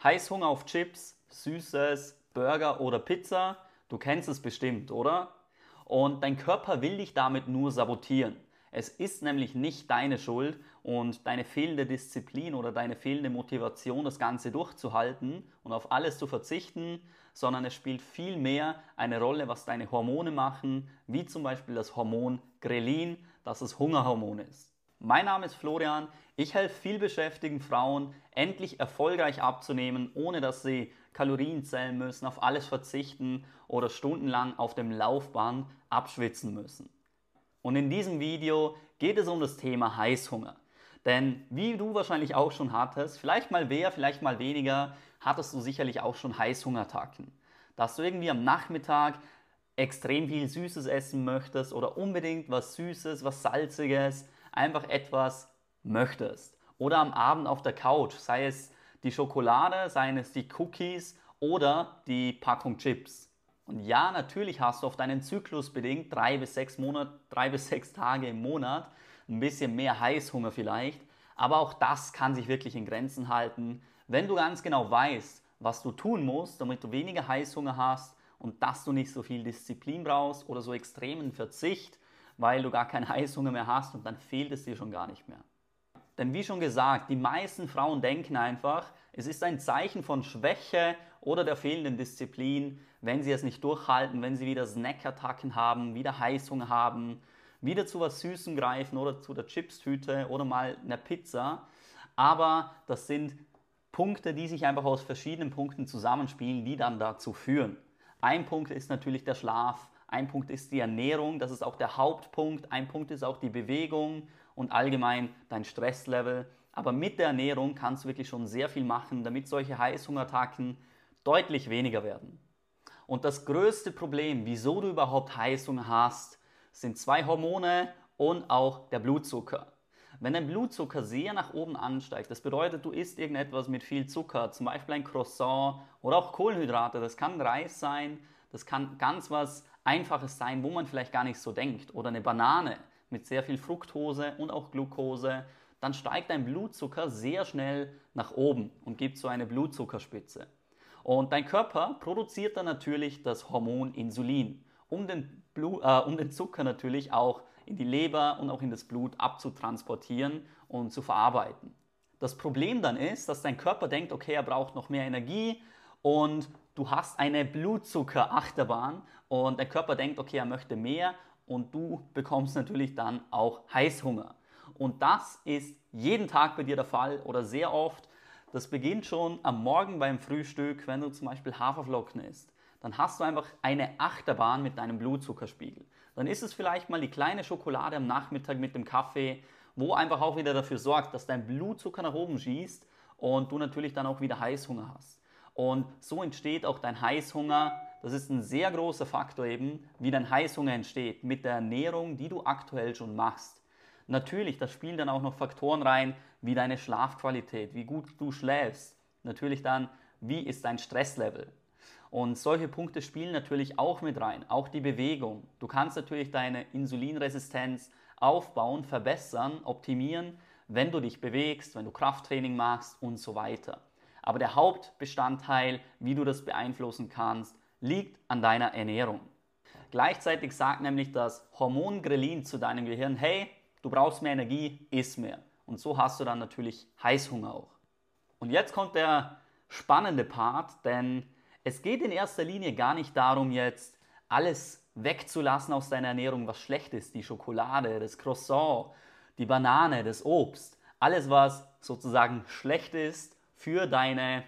Heißhunger auf Chips, Süßes, Burger oder Pizza? Du kennst es bestimmt, oder? Und dein Körper will dich damit nur sabotieren. Es ist nämlich nicht deine Schuld und deine fehlende Disziplin oder deine fehlende Motivation, das Ganze durchzuhalten und auf alles zu verzichten, sondern es spielt vielmehr eine Rolle, was deine Hormone machen, wie zum Beispiel das Hormon Grelin, das das Hungerhormon ist. Mein Name ist Florian, ich helfe vielbeschäftigten Frauen, endlich erfolgreich abzunehmen, ohne dass sie Kalorien zählen müssen, auf alles verzichten oder stundenlang auf dem Laufband abschwitzen müssen. Und in diesem Video geht es um das Thema Heißhunger. Denn wie du wahrscheinlich auch schon hattest, vielleicht mal mehr, vielleicht mal weniger, hattest du sicherlich auch schon Heißhungerattacken. Dass du irgendwie am Nachmittag extrem viel Süßes essen möchtest oder unbedingt was Süßes, was Salziges, einfach etwas möchtest. Oder am Abend auf der Couch, sei es die Schokolade, seien es die Cookies oder die Packung Chips. Und ja, natürlich hast du auf deinen Zyklus bedingt 3 bis 6 Tage im Monat ein bisschen mehr Heißhunger vielleicht, aber auch das kann sich wirklich in Grenzen halten, wenn du ganz genau weißt, was du tun musst, damit du weniger Heißhunger hast und dass du nicht so viel Disziplin brauchst oder so extremen Verzicht, weil du gar keinen Heißhunger mehr hast und dann fehlt es dir schon gar nicht mehr. Denn wie schon gesagt, die meisten Frauen denken einfach, es ist ein Zeichen von Schwäche oder der fehlenden Disziplin, wenn sie es nicht durchhalten, wenn sie wieder Snackattacken haben, wieder Heißhunger haben, wieder zu was Süßem greifen oder zu der Chipstüte oder mal einer Pizza. Aber das sind Punkte, die sich einfach aus verschiedenen Punkten zusammenspielen, die dann dazu führen. Ein Punkt ist natürlich der Schlaf, ein Punkt ist die Ernährung, das ist auch der Hauptpunkt, ein Punkt ist auch die Bewegung und allgemein dein Stresslevel. Aber mit der Ernährung kannst du wirklich schon sehr viel machen, damit solche Heißhungerattacken deutlich weniger werden. Und das größte Problem, wieso du überhaupt Heißhunger hast, sind zwei Hormone und auch der Blutzucker. Wenn dein Blutzucker sehr nach oben ansteigt, das bedeutet, du isst irgendetwas mit viel Zucker, zum Beispiel ein Croissant oder auch Kohlenhydrate, das kann Reis sein, das kann ganz was Einfaches sein, wo man vielleicht gar nicht so denkt, oder eine Banane mit sehr viel Fructose und auch Glucose, dann steigt dein Blutzucker sehr schnell nach oben und gibt so eine Blutzuckerspitze. Und dein Körper produziert dann natürlich das Hormon Insulin, um den Zucker natürlich auch in die Leber und auch in das Blut abzutransportieren und zu verarbeiten. Das Problem dann ist, dass dein Körper denkt, okay, er braucht noch mehr Energie und du hast eine Blutzuckerachterbahn und der Körper denkt, okay, er möchte mehr und du bekommst natürlich dann auch Heißhunger. Und das ist jeden Tag bei dir der Fall oder sehr oft. Das beginnt schon am Morgen beim Frühstück, wenn du zum Beispiel Haferflocken isst. Dann hast du einfach eine Achterbahn mit deinem Blutzuckerspiegel. Dann ist es vielleicht mal die kleine Schokolade am Nachmittag mit dem Kaffee, wo einfach auch wieder dafür sorgt, dass dein Blutzucker nach oben schießt und du natürlich dann auch wieder Heißhunger hast. Und so entsteht auch dein Heißhunger. Das ist ein sehr großer Faktor eben, wie dein Heißhunger entsteht, mit der Ernährung, die du aktuell schon machst. Natürlich, da spielen dann auch noch Faktoren rein, wie deine Schlafqualität, wie gut du schläfst. Natürlich dann, wie ist dein Stresslevel. Und solche Punkte spielen natürlich auch mit rein, auch die Bewegung. Du kannst natürlich deine Insulinresistenz aufbauen, verbessern, optimieren, wenn du dich bewegst, wenn du Krafttraining machst und so weiter. Aber der Hauptbestandteil, wie du das beeinflussen kannst, liegt an deiner Ernährung. Gleichzeitig sagt nämlich das Hormon Grelin zu deinem Gehirn, hey, du brauchst mehr Energie, iss mehr. Und so hast du dann natürlich Heißhunger auch. Und jetzt kommt der spannende Part, denn es geht in erster Linie gar nicht darum, jetzt alles wegzulassen aus deiner Ernährung, was schlecht ist. Die Schokolade, das Croissant, die Banane, das Obst. Alles, was sozusagen schlecht ist für deinen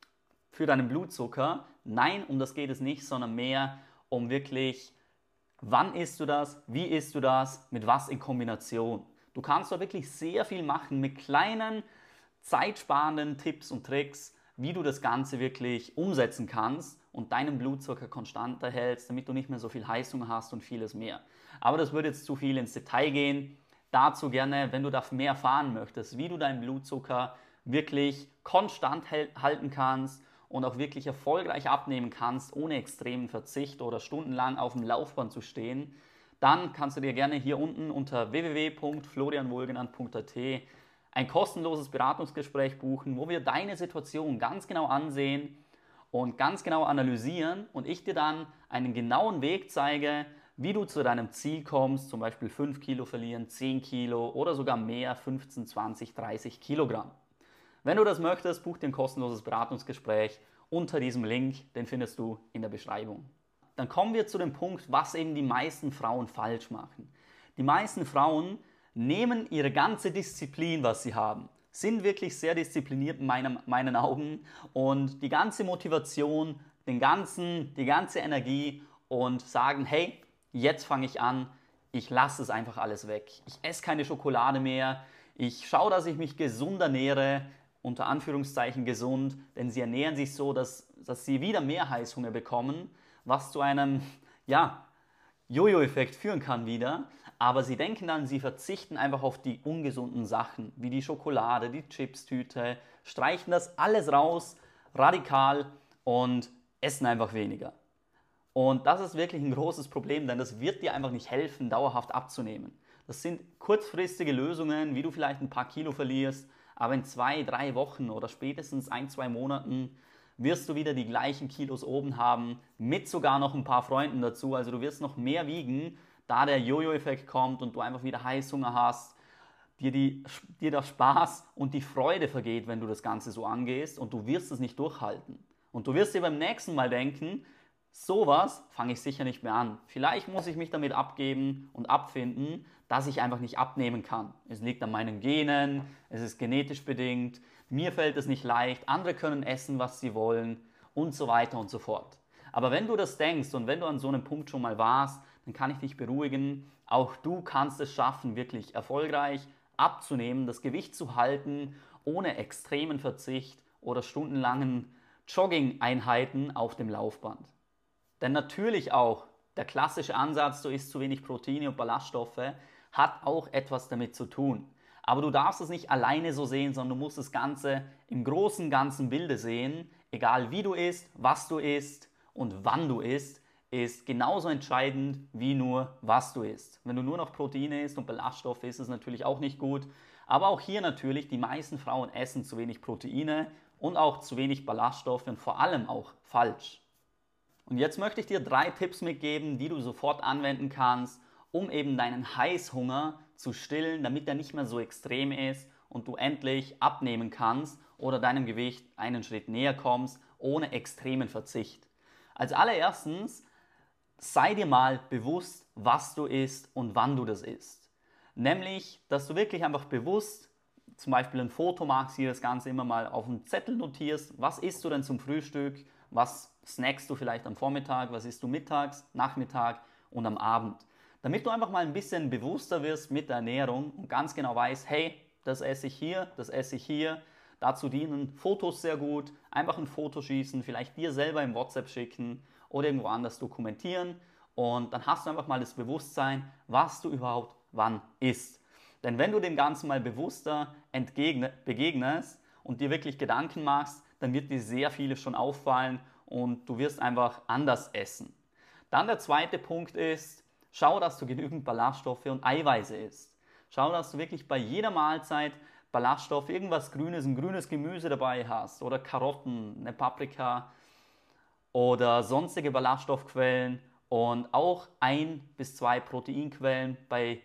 Blutzucker. Nein, um das geht es nicht, sondern mehr um wirklich, wann isst du das, wie isst du das, mit was in Kombination. Du kannst da wirklich sehr viel machen mit kleinen, zeitsparenden Tipps und Tricks, wie du das Ganze wirklich umsetzen kannst und deinen Blutzucker konstant erhältst, damit du nicht mehr so viel Heißhunger hast und vieles mehr. Aber das würde jetzt zu viel ins Detail gehen. Dazu gerne, wenn du da mehr erfahren möchtest, wie du deinen Blutzucker wirklich konstant halten kannst und auch wirklich erfolgreich abnehmen kannst, ohne extremen Verzicht oder stundenlang auf dem Laufband zu stehen, dann kannst du dir gerne hier unten unter www.florianwohlgenannt.at ein kostenloses Beratungsgespräch buchen, wo wir deine Situation ganz genau ansehen und ganz genau analysieren und ich dir dann einen genauen Weg zeige, wie du zu deinem Ziel kommst, zum Beispiel 5 Kilo verlieren, 10 Kilo oder sogar mehr, 15, 20, 30 Kilogramm. Wenn du das möchtest, buch dir ein kostenloses Beratungsgespräch unter diesem Link, den findest du in der Beschreibung. Dann kommen wir zu dem Punkt, was eben die meisten Frauen falsch machen. Die meisten Frauen nehmen ihre ganze Disziplin, was sie haben, sind wirklich sehr diszipliniert in meinen Augen und die ganze Motivation, die ganze Energie und sagen, hey, jetzt fange ich an, ich lasse es einfach alles weg. Ich esse keine Schokolade mehr, ich schaue, dass ich mich gesund ernähre, unter Anführungszeichen gesund, denn sie ernähren sich so, dass sie wieder mehr Heißhunger bekommen, was zu einem, ja, Jojo-Effekt führen kann wieder, aber sie denken dann, sie verzichten einfach auf die ungesunden Sachen, wie die Schokolade, die Chipstüte, streichen das alles raus, radikal und essen einfach weniger. Und das ist wirklich ein großes Problem, denn das wird dir einfach nicht helfen, dauerhaft abzunehmen. Das sind kurzfristige Lösungen, wie du vielleicht ein paar Kilo verlierst, aber in 2, 3 Wochen oder spätestens 1, 2 Monaten wirst du wieder die gleichen Kilos oben haben, mit sogar noch ein paar Freunden dazu. Also du wirst noch mehr wiegen, da der Jojo-Effekt kommt und du einfach wieder Heißhunger hast, dir der Spaß und die Freude vergeht, wenn du das Ganze so angehst und du wirst es nicht durchhalten. Und du wirst dir beim nächsten Mal denken, sowas fange ich sicher nicht mehr an. Vielleicht muss ich mich damit abgeben und abfinden, dass ich einfach nicht abnehmen kann. Es liegt an meinen Genen, es ist genetisch bedingt, mir fällt es nicht leicht, andere können essen, was sie wollen und so weiter und so fort. Aber wenn du das denkst und wenn du an so einem Punkt schon mal warst, dann kann ich dich beruhigen, auch du kannst es schaffen, wirklich erfolgreich abzunehmen, das Gewicht zu halten, ohne extremen Verzicht oder stundenlangen Jogging-Einheiten auf dem Laufband. Denn natürlich auch der klassische Ansatz, du isst zu wenig Proteine und Ballaststoffe, hat auch etwas damit zu tun. Aber du darfst es nicht alleine so sehen, sondern du musst das Ganze im großen, ganzen Bilde sehen. Egal wie du isst, was du isst und wann du isst, ist genauso entscheidend wie nur, was du isst. Wenn du nur noch Proteine isst und Ballaststoffe, ist es natürlich auch nicht gut. Aber auch hier natürlich, die meisten Frauen essen zu wenig Proteine und auch zu wenig Ballaststoffe und vor allem auch falsch. Und jetzt möchte ich dir 3 Tipps mitgeben, die du sofort anwenden kannst, um eben deinen Heißhunger zu stillen, damit er nicht mehr so extrem ist und du endlich abnehmen kannst oder deinem Gewicht einen Schritt näher kommst, ohne extremen Verzicht. Als allererstens, sei dir mal bewusst, was du isst und wann du das isst. Nämlich, dass du wirklich einfach bewusst zum Beispiel ein Foto machst, hier das Ganze immer mal auf einen Zettel notierst, was isst du denn zum Frühstück, was snackst du vielleicht am Vormittag, was isst du mittags, Nachmittag und am Abend. Damit du einfach mal ein bisschen bewusster wirst mit der Ernährung und ganz genau weißt, hey, das esse ich hier, das esse ich hier. Dazu dienen Fotos sehr gut, einfach ein Foto schießen, vielleicht dir selber im WhatsApp schicken oder irgendwo anders dokumentieren und dann hast du einfach mal das Bewusstsein, was du überhaupt wann isst. Denn wenn du dem Ganzen mal bewusster begegnest und dir wirklich Gedanken machst, dann wird dir sehr vieles schon auffallen und du wirst einfach anders essen. Dann der zweite Punkt ist, schau, dass du genügend Ballaststoffe und Eiweiße isst. Schau, dass du wirklich bei jeder Mahlzeit Ballaststoffe, irgendwas Grünes, ein grünes Gemüse dabei hast oder Karotten, eine Paprika oder sonstige Ballaststoffquellen und auch 1 bis 2 Proteinquellen bei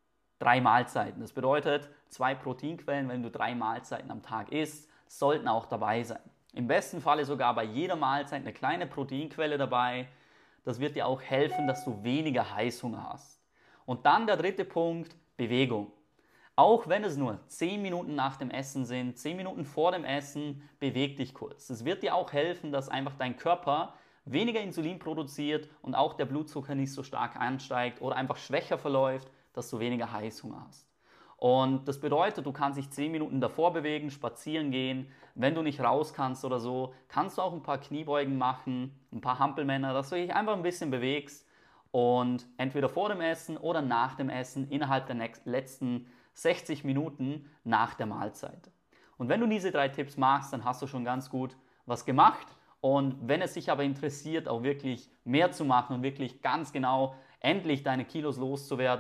3 Mahlzeiten. Das bedeutet, 2 Proteinquellen, wenn du 3 Mahlzeiten am Tag isst, sollten auch dabei sein. Im besten Falle sogar bei jeder Mahlzeit eine kleine Proteinquelle dabei. Das wird dir auch helfen, dass du weniger Heißhunger hast. Und dann der dritte Punkt, Bewegung. Auch wenn es nur 10 Minuten nach dem Essen sind, 10 Minuten vor dem Essen, beweg dich kurz. Es wird dir auch helfen, dass einfach dein Körper weniger Insulin produziert und auch der Blutzucker nicht so stark ansteigt oder einfach schwächer verläuft, dass du weniger Heißhunger hast. Und das bedeutet, du kannst dich 10 Minuten davor bewegen, spazieren gehen. Wenn du nicht raus kannst oder so, kannst du auch ein paar Kniebeugen machen, ein paar Hampelmänner, dass du dich einfach ein bisschen bewegst und entweder vor dem Essen oder nach dem Essen innerhalb der letzten 60 Minuten nach der Mahlzeit. Und wenn du diese 3 Tipps machst, dann hast du schon ganz gut was gemacht. Und wenn es dich aber interessiert, auch wirklich mehr zu machen und wirklich ganz genau endlich deine Kilos loszuwerden,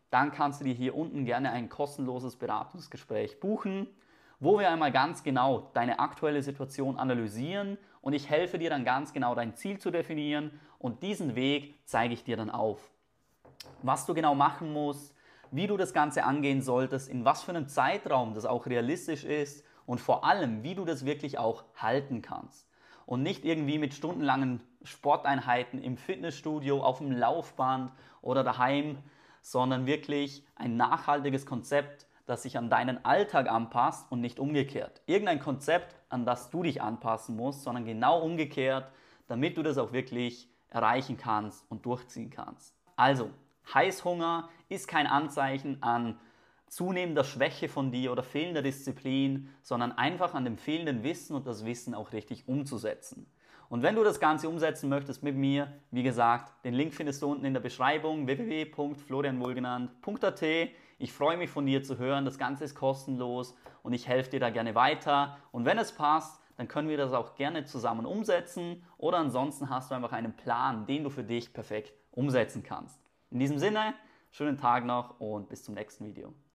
dann kannst du dir hier unten gerne ein kostenloses Beratungsgespräch buchen, wo wir einmal ganz genau deine aktuelle Situation analysieren und ich helfe dir dann ganz genau dein Ziel zu definieren und diesen Weg zeige ich dir dann auf. Was du genau machen musst, wie du das Ganze angehen solltest, in was für einem Zeitraum das auch realistisch ist und vor allem, wie du das wirklich auch halten kannst. Und nicht irgendwie mit stundenlangen Sporteinheiten im Fitnessstudio, auf dem Laufband oder daheim, sondern wirklich ein nachhaltiges Konzept, das sich an deinen Alltag anpasst und nicht umgekehrt. Irgendein Konzept, an das du dich anpassen musst, sondern genau umgekehrt, damit du das auch wirklich erreichen kannst und durchziehen kannst. Also, Heißhunger ist kein Anzeichen an zunehmender Schwäche von dir oder fehlender Disziplin, sondern einfach an dem fehlenden Wissen und das Wissen auch richtig umzusetzen. Und wenn du das Ganze umsetzen möchtest mit mir, wie gesagt, den Link findest du unten in der Beschreibung www.florianwohlgenannt.at. Ich freue mich von dir zu hören, das Ganze ist kostenlos und ich helfe dir da gerne weiter. Und wenn es passt, dann können wir das auch gerne zusammen umsetzen oder ansonsten hast du einfach einen Plan, den du für dich perfekt umsetzen kannst. In diesem Sinne, schönen Tag noch und bis zum nächsten Video.